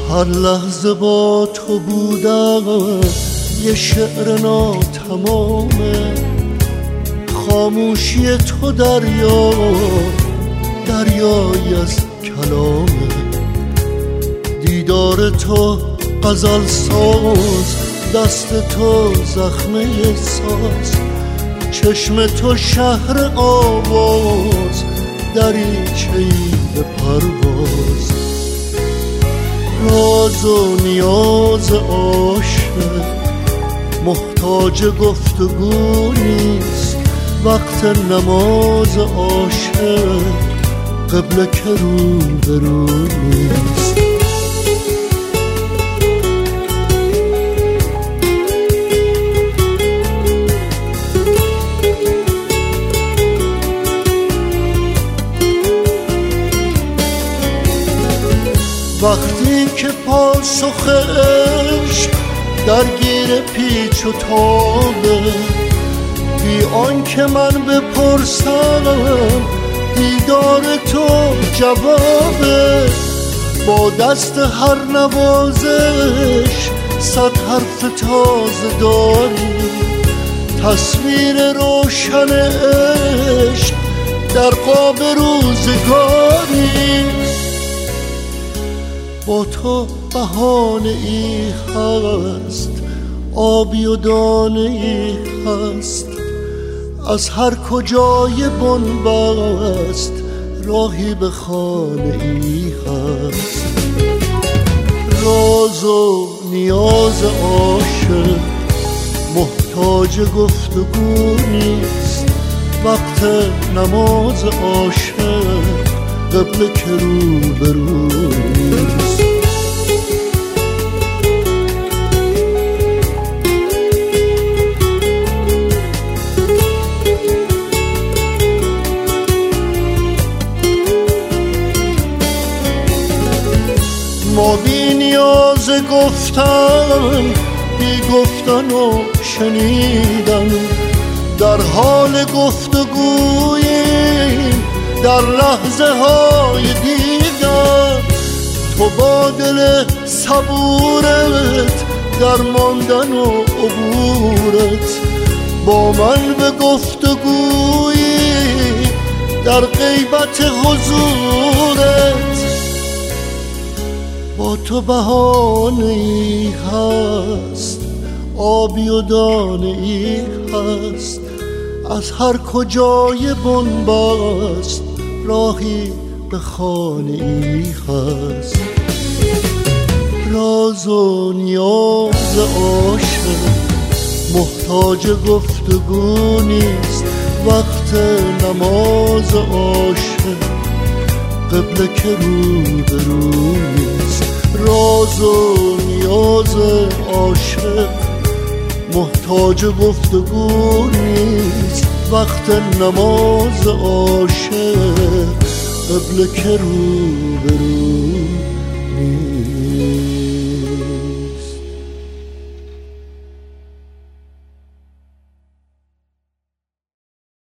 هر لحظه با تو بودم یه شعر ناتمامه، خاموشی تو دریایی از کلامه، دیدار تو غزل ساز، دست تو زخمه ساز، چشم تو شهر آواز، دریچه‌ای به پرواز. راز و نیاز عاشق محتاج گفتگو نیست، وقت نماز عاشق قبله که رو به رو نیست. وقتی که پاسخ عشق درگیر پیچ و تابه، بی آنکه من بپرسم دیدار تو جوابه، با دست هر نوازش 100 حرف تازه داری، تصویر روشن عشق در قاب روزگاری. با تو بهانه ای هست، آبی و دانه ای هست، از هر کجای بنبست راهی به خانه ای هست. راز و نیاز عاشق محتاج گفتگو نیست، وقت نماز عاشق قبله که رو به رو نیست. ما بی نیاز گفتن، بی گفتن و شنیدن، در حال گفتگوییم در لحظه های دیگر. تو با دل صبورت در ماندن و عبورت، با من به گفتگویی در غیبت حضورت. با تو بهانه ای هست، آبی و دانه ای هست، از هر کجای بنبست راهی به خانه ای هست. راز و نیاز عاشق محتاج گفتگو نیست، وقت نماز عاشق قبله که رو به رو نیست. راز و نیاز عاشق محتاج گفتگو نیست، وقت نماز عاشق قبله که رو به رو